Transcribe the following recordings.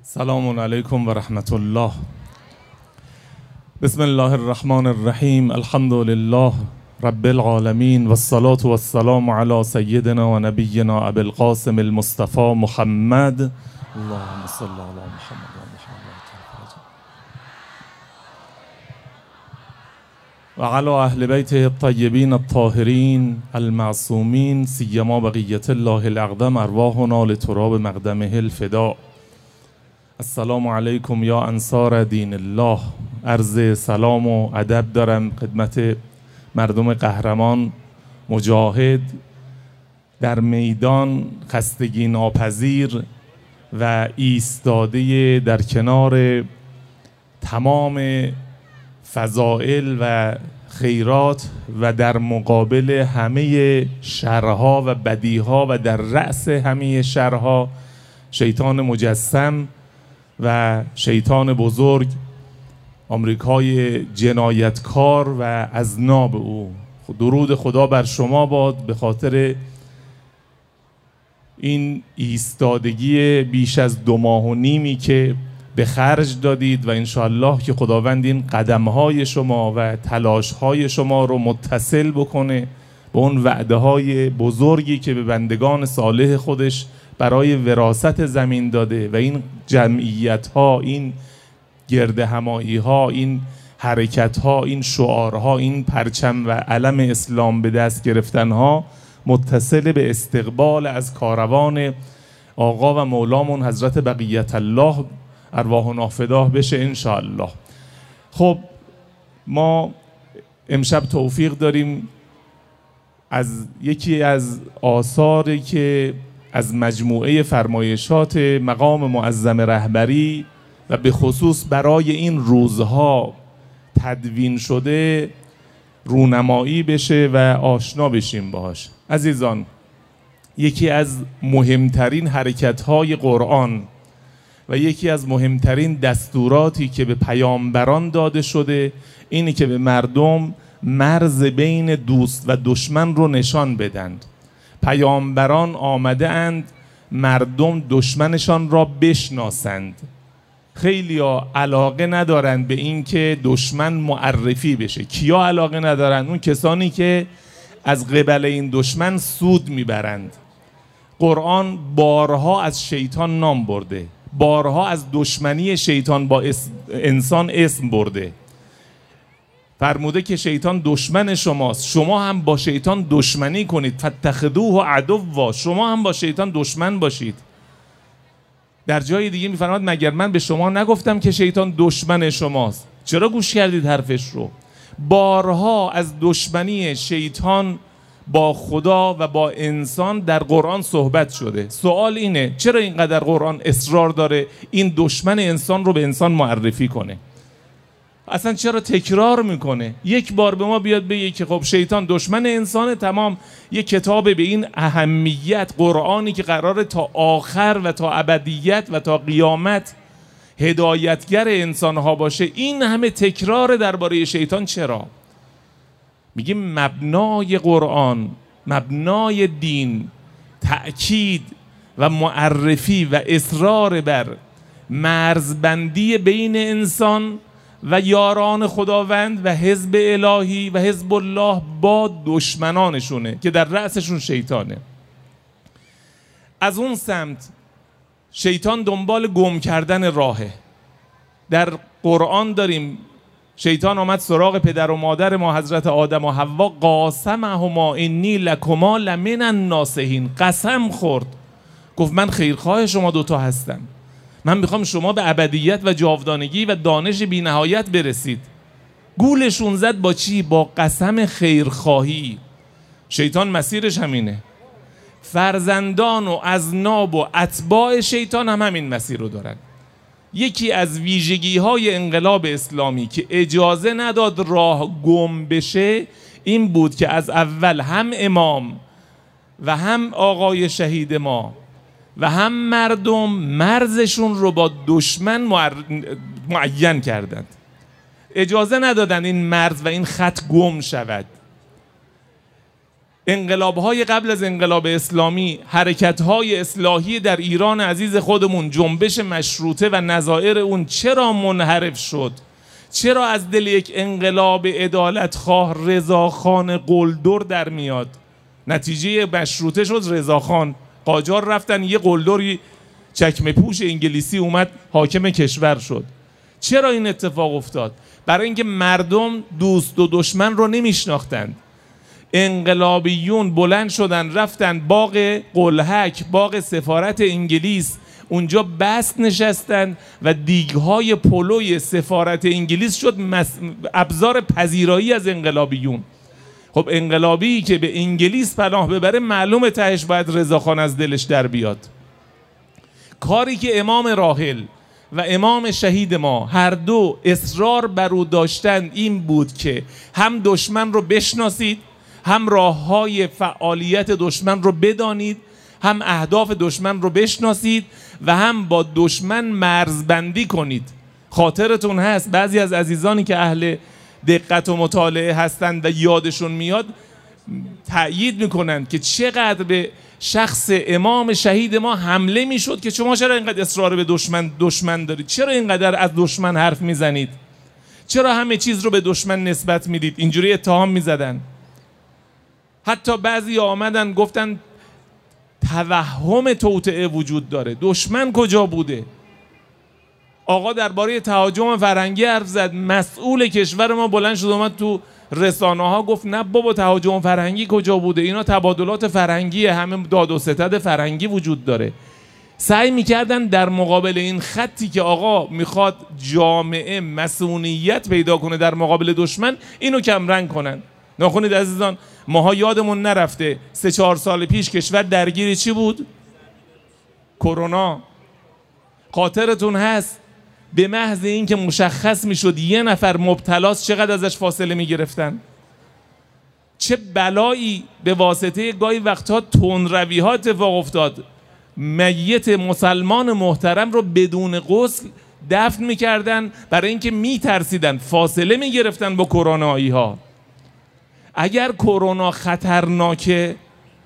سلام علیکم و رحمت الله. بسم الله الرحمن الرحیم. الحمد لله رب العالمین و الصلاة و السلام علی سیدنا و نبینا ابی القاسم المصطفى محمد. اللهم صل علی محمد و و علی اهل بیته الطیبین الطاهرین المعصومین سیما بقیة الله الاقدم ارواحنا لتراب مقدمه الفداء. السلام علیکم یا انصار دین الله. عرض سلام و ادب دارم خدمت مردم قهرمان، مجاهد، در میدان خستگی ناپذیر و ایستاده در کنار تمام فضائل و خیرات و در مقابل همه شرها و بدیها و در رأس همه شرها شیطان مجسم و شیطان بزرگ، آمریکای جنایتکار و اذناب او. درود خدا بر شما باد به خاطر این ایستادگی بیش از 2.5 ماه که به خرج دادید و انشاءالله که خداوند این قدمهای شما و تلاشهای شما رو متصل بکنه به اون وعده های بزرگی که به بندگان صالح خودش برای وراثت زمین داده و این جمعیت ها، این گرد همایی ها، این حرکت ها، این شعارها، این پرچم و علم اسلام به دست گرفتن ها متصل به استقبال از کاروان آقا و مولامون حضرت بقیت الله ارواحنا فداه بشه انشاءالله. خب ما امشب توفیق داریم از یکی از آثاری که از مجموعه فرمایشات مقام معظم رهبری و به خصوص برای این روزها تدوین شده رونمایی بشه و آشنا بشیم باهاش. عزیزان، یکی از مهمترین حرکت‌های قرآن و یکی از مهمترین دستوراتی که به پیامبران داده شده اینی که به مردم مرز بین دوست و دشمن رو نشان بدند. پیامبران آمده اند مردم دشمنشان را بشناسند. خیلی ها علاقه ندارند به این که دشمن معرفی بشه. کیا علاقه ندارند؟ اون کسانی که از قبل این دشمن سود میبرند. قرآن بارها از شیطان نام برده، بارها از دشمنی شیطان با انسان اسم برده. فرموده که شیطان دشمن شماست، شما هم با شیطان دشمنی کنید. فاتخذوه عدوا، شما هم با شیطان دشمن باشید. در جای دیگه میفرماد مگر من به شما نگفتم که شیطان دشمن شماست؟ چرا گوش کردید حرفش رو؟ بارها از دشمنی شیطان با خدا و با انسان در قرآن صحبت شده. سوال اینه چرا اینقدر قرآن اصرار داره این دشمن انسان رو به انسان معرفی کنه؟ اصلا چرا تکرار میکنه؟ یک بار به ما بیاد بگه که خب شیطان دشمن انسانه، تمام. یک کتاب به این اهمیت، قرآنی که قراره تا آخر و تا ابدیت و تا قیامت هدایتگر انسانها باشه، این همه تکرار درباره شیطان چرا؟ میگیم مبنای قرآن، مبنای دین، تأکید و معرفی و اصرار بر مرزبندی بین انسان و یاران خداوند و حزب الهی و حزب الله با دشمنانشونه که در رأسشون شیطانه. از اون سمت شیطان دنبال گم کردن راهه. در قرآن داریم شیطان آمد سراغ پدر و مادر ما حضرت آدم و حوا، قاسمهما انی لکما لمن الناصحین. قسم خورد، گفت من خیرخواه شما دوتا هستم، من میخوام شما به ابدیت و جاودانگی و دانش بی نهایت برسید. گولشون زد با چی؟ با قسم خیرخواهی. شیطان مسیرش همینه. فرزندان و اذناب و اتباع شیطان هم همین مسیر رو دارن. یکی از ویژگی های انقلاب اسلامی که اجازه نداد راه گم بشه این بود که از اول هم امام و هم آقای شهید ما و هم مردم مرزشون رو با دشمن معین کردند. اجازه ندادن این مرز و این خط گم شود. انقلاب‌های قبل از انقلاب اسلامی، حرکت‌های اصلاحی در ایران عزیز خودمون، جنبش مشروطه و نظایر اون چرا منحرف شد؟ چرا از دل یک انقلاب عدالتخواه رضاخان قلدر در میاد؟ نتیجه مشروطه شد رضاخان، قاجار رفتن یه قلدری چکمه پوش انگلیسی اومد حاکم کشور شد. چرا این اتفاق افتاد؟ برای اینکه مردم دوست و دشمن رو نمیشناختند. انقلابیون بلند شدن رفتن باغ قلهک، باغ سفارت انگلیس، اونجا بست نشستن و دیگهای پلوی سفارت انگلیس شد ابزار پذیرایی از انقلابیون. خب انقلابی که به انگلیس پناه ببره معلومه تهش باید رضاخان از دلش در بیاد. کاری که امام راحل و امام شهید ما هر دو اصرار بر او داشتند این بود که هم دشمن رو بشناسید، هم راه‌های فعالیت دشمن رو بدانید، هم اهداف دشمن رو بشناسید و هم با دشمن مرزبندی کنید. خاطرتون هست بعضی از عزیزانی که اهل دقت و مطالعه هستند و یادشون میاد تأیید میکنند که چقدر به شخص امام شهید ما حمله میشد که شما چرا اینقدر اصرار به دشمن دارید؟ چرا اینقدر از دشمن حرف میزنید؟ چرا همه چیز رو به دشمن نسبت میدید؟ اینجوری اتهام میزدن. حتی بعضی آمدن گفتن توهم توطئه وجود داره. دشمن کجا بوده؟ آقا درباره تهاجم فرهنگی حرف زد، مسئول کشور ما بلند شد اومد تو رسانه ها گفت نه بابا تهاجم فرهنگی کجا بوده، اینا تبادلات فرهنگیه، همه داد و ستد فرهنگی وجود داره. سعی میکردن در مقابل این خطی که آقا میخواد جامعه مسئولیت پیدا کنه در مقابل دشمن، اینو کمرنگ کنن. ناخونید عزیزان، ماها یادمون نرفته 3-4 سال پیش کشور درگیر چی بود؟ کرونا. خاطرتون هست به محض این که مشخص میشد یه نفر مبتلاست چقدر ازش فاصله میگرفتن؟ چه بلایی به واسطه گاهی وقتها تندروی ها اتفاق افتاد. میت مسلمان محترم رو بدون غسل دفن میکردن برای اینکه میترسیدن، فاصله میگرفتن با کرونایی ها. اگر کرونا خطرناکه،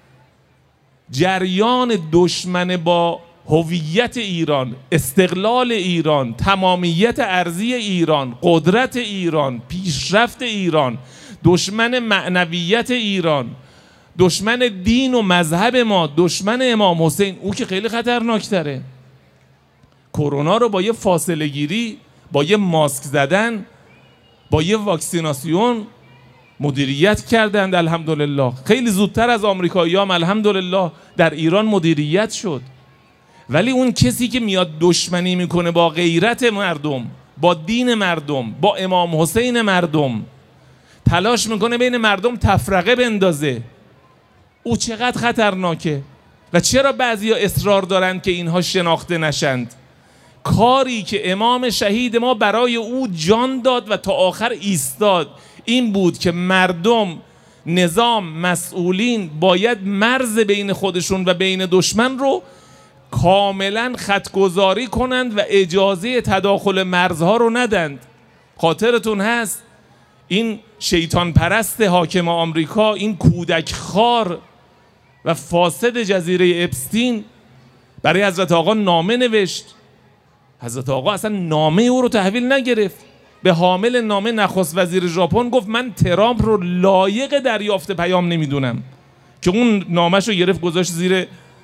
جریان دشمن با هویت ایران، استقلال ایران، تمامیت ارضی ایران، قدرت ایران، پیشرفت ایران، دشمن معنویت ایران، دشمن دین و مذهب ما، دشمن امام حسین، او که خیلی خطرناک تره. کرونا رو با یه فاصله گیری، با یه ماسک زدن، با یه واکسیناسیون مدیریت کردند. الحمدلله خیلی زودتر از آمریکایی‌ها هم الحمدلله در ایران مدیریت شد. ولی اون کسی که میاد دشمنی میکنه با غیرت مردم، با دین مردم، با امام حسین مردم، تلاش میکنه بین مردم تفرقه بندازه، او چقدر خطرناکه. و چرا بعضیا اصرار دارند که اینها شناخته نشند؟ کاری که امام شهید ما برای او جان داد و تا آخر ایستاد این بود که مردم، نظام، مسئولین باید مرز بین خودشون و بین دشمن رو کاملا خطگذاری کنند و اجازه تداخل مرزها رو ندند. خاطرتون هست این شیطان پرست حاکم آمریکا، این کودک خار و فاسد جزیره اپستین برای حضرت آقا نامه نوشت. حضرت آقا اصلا نامه او رو تحویل نگرفت. به حامل نامه نخست وزیر ژاپن گفت من ترامپ رو لایق دریافت پیام نمیدونم، که اون نامش رو گرفت گذاشت زیر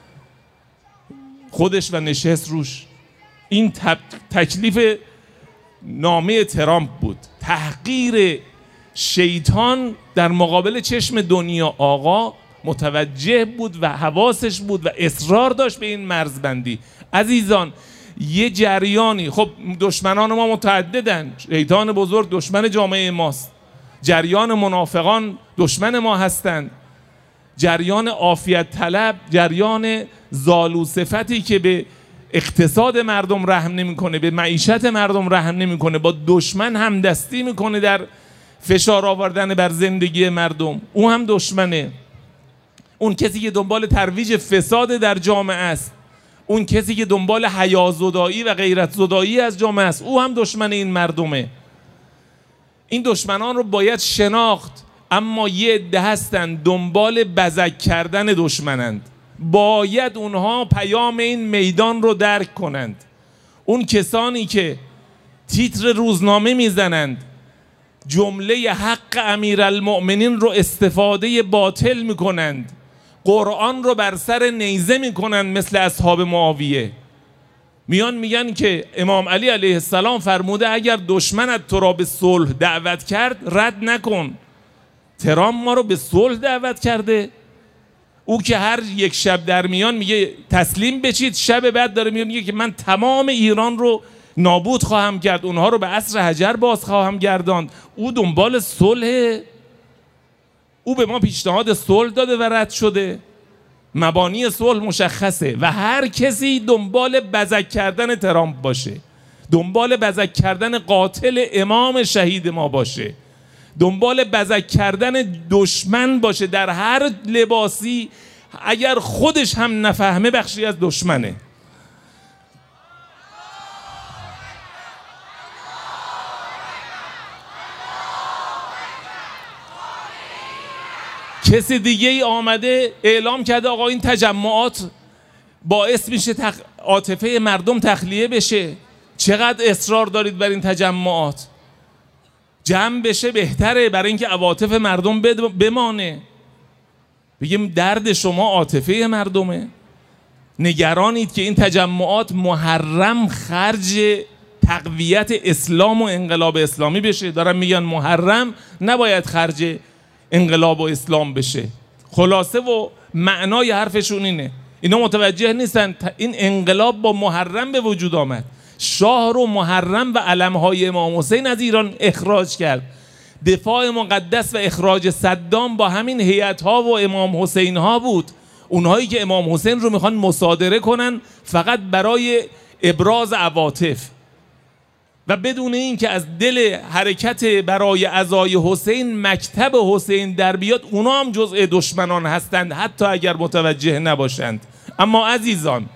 خودش و نشست روش. این تکلیف نامه ترامپ بود، تحقیر شیطان در مقابل چشم دنیا. آقا متوجه بود و حواسش بود و اصرار داشت به این مرزبندی. عزیزان یه جریانی، خب دشمنان ما متعددن، شیطان بزرگ دشمن جامعه ماست، جریان منافقان دشمن ما هستند، جریان عافیت طلب، جریان زالو صفتی که به اقتصاد مردم رحم نمیکنه، به معیشت مردم رحم نمیکنه، با دشمن همدستی میکنه در فشار آوردن بر زندگی مردم، او هم دشمنه. اون کسی که دنبال ترویج فساد در جامعه است، اون کسی که دنبال حیازدایی و غیرت زدایی از جامعه است، او هم دشمن این مردمه. این دشمنان رو باید شناخت. اما یه عده هستن دنبال بزک کردن دشمنند. باید اونها پیام این میدان رو درک کنند. اون کسانی که تیتر روزنامه میزنند، جمله حق امیرالمؤمنین رو استفاده باطل میکنند، قرآن رو بر سر نیزه میکنند مثل اصحاب معاویه. میگن که امام علی علیه السلام فرموده اگر دشمنت تو را به صلح دعوت کرد رد نکن. ترامپ ما رو به صلح دعوت کرده، او که هر یک شب در میان میگه تسلیم بشید، شب بعد داره میگه که من تمام ایران رو نابود خواهم کرد، اونها رو به عصر حجر باز خواهم گرداند. او دنبال صلح، او به ما پیشنهاد صلح داده و رد شده. مبانی صلح مشخصه و هر کسی دنبال بزک کردن ترامپ باشه، دنبال بزک کردن قاتل امام شهید ما باشه، دنبال بزک کردن دشمن باشه در هر لباسی، اگر خودش هم نفهمه بخشی از دشمنه. کسی دیگه ای آمده اعلام کرده آقا این تجمعات باعث میشه عاطفه مردم تخلیه بشه. چقدر اصرار دارید بر این تجمعات؟ جمع بشه بهتره برای اینکه عواطف مردم بمانه. بگیم درد شما عاطفه مردمه. نگرانید که این تجمعات محرم خرج تقویت اسلام و انقلاب اسلامی بشه. دارن میگن محرم نباید خرج انقلاب و اسلام بشه. خلاصه و معنای حرفشون اینه. اینا متوجه نیستن این انقلاب با محرم به وجود آمد. شاه رو محرم و علمهای امام حسین از ایران اخراج کرد. دفاع مقدس و اخراج صدام با همین هیئت‌ها و امام حسین ها بود. اونهایی که امام حسین رو میخوان مصادره کنن فقط برای ابراز عواطف و بدون این که از دل حرکت برای عزای حسین مکتب حسین در بیاد. اونا هم جزء دشمنان هستند حتی اگر متوجه نباشند. اما عزیزان،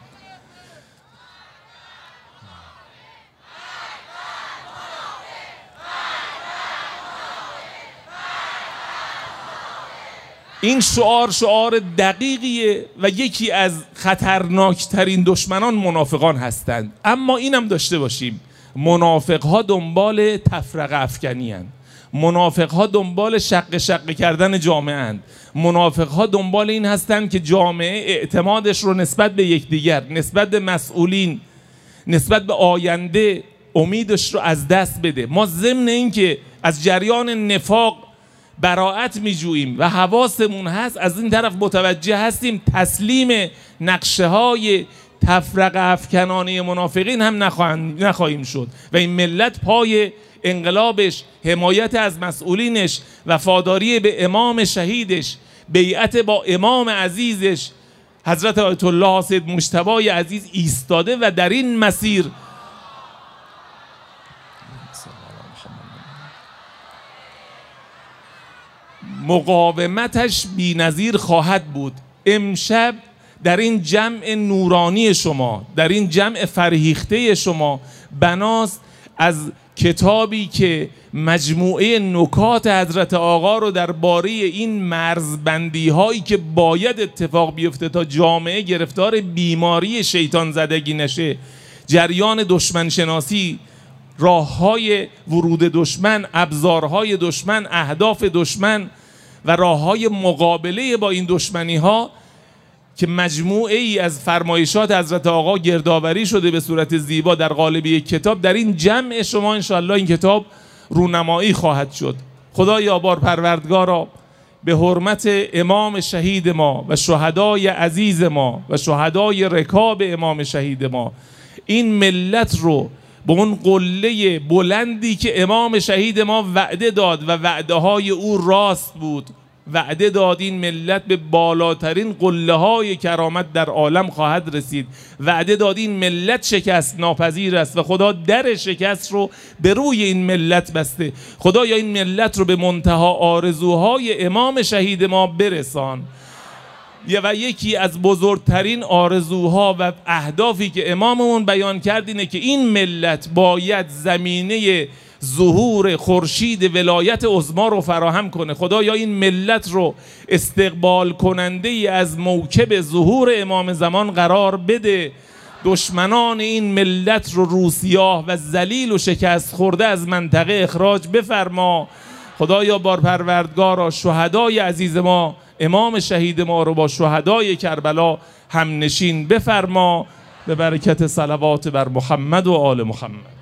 این شعار دقیقیه و یکی از خطرناکترین دشمنان منافقان هستند. اما اینم داشته باشیم منافقها دنبال تفرقه افکنی هستند. منافقها دنبال شق کردن جامعه هستند. منافقها دنبال این هستند که جامعه اعتمادش رو نسبت به یکدیگر، نسبت به مسئولین، نسبت به آینده امیدش رو از دست بده. ما ضمن این که از جریان نفاق براءت میجوییم و حواسمون هست، از این طرف متوجه هستیم تسلیم نقشه های تفرقه افکنانه منافقین هم نخواهیم شد و این ملت پای انقلابش، حمایت از مسئولینش، وفاداری به امام شهیدش، بیعت با امام عزیزش حضرت آیت الله سید مجتبی عزیز ایستاده و در این مسیر مقاومتش بی‌نظیر خواهد بود. امشب در این جمع نورانی شما، در این جمع فرهیخته شما، بناست از کتابی که مجموعه نکات حضرت آقا رو درباره این مرزبندی هایی که باید اتفاق بیفته تا جامعه گرفتار بیماری شیطان زدگی نشه، جریان دشمن شناسی، راههای ورود دشمن، ابزارهای دشمن، اهداف دشمن و راههای مقابله با این دشمنی ها که مجموعه ای از فرمایشات حضرت آقا گردآوری شده به صورت زیبا در قالب یک کتاب، در این جمع شما انشاءالله این کتاب رونمایی خواهد شد. خدایا بار پروردگارا به حرمت امام شهید ما و شهدای عزیز ما و شهدای رکاب امام شهید ما، این ملت رو به اون قله بلندی که امام شهید ما وعده داد و وعده های او راست بود، وعده داد این ملت به بالاترین قله های کرامت در عالم خواهد رسید، وعده داد این ملت شکست ناپذیر است و خدا در شکست رو به روی این ملت بسته. خدایا این ملت رو به منتها آرزوهای امام شهید ما برسان. و یکی از بزرگترین آرزوها و اهدافی که اماممون بیان کرد اینه که این ملت باید زمینه ظهور خورشید ولایت عظما رو فراهم کنه. خدایا این ملت رو استقبال کننده ای از موکب ظهور امام زمان قرار بده. دشمنان این ملت رو روسیاه و ذلیل و شکست خورده از منطقه اخراج بفرما. خدایا بار پروردگارا شهدای عزیز ما، امام شهید ما رو با شهدای کربلا هم نشین بفرما، به برکت صلوات بر محمد و آل محمد.